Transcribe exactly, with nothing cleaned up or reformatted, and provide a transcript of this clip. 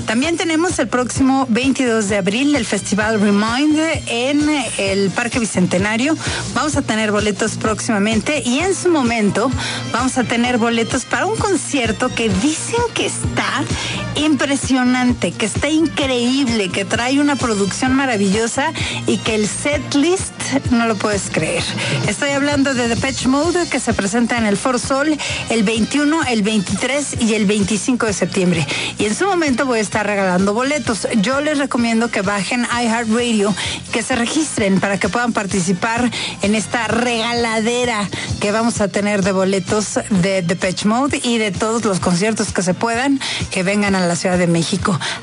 También tenemos el próximo veintidós de abril el Festival Remind en el Parque Bicentenario. Vamos a tener boletos próximamente y en su momento vamos a tener boletos para un concierto que dicen que está impresionante, que está increíble, que trae una producción maravillosa y que el setlist no lo puedes creer. Estoy hablando de Depeche Mode, que se presenta en el Foro Sol el veintiuno, el veintitrés y el veinticinco de septiembre. Y en su momento voy a estar regalando boletos. Yo les recomiendo que bajen iHeartRadio, que se registren para que puedan participar en esta regaladera que vamos a tener de boletos de Depeche Mode y de todos los conciertos que se puedan, que vengan a la Ciudad de México.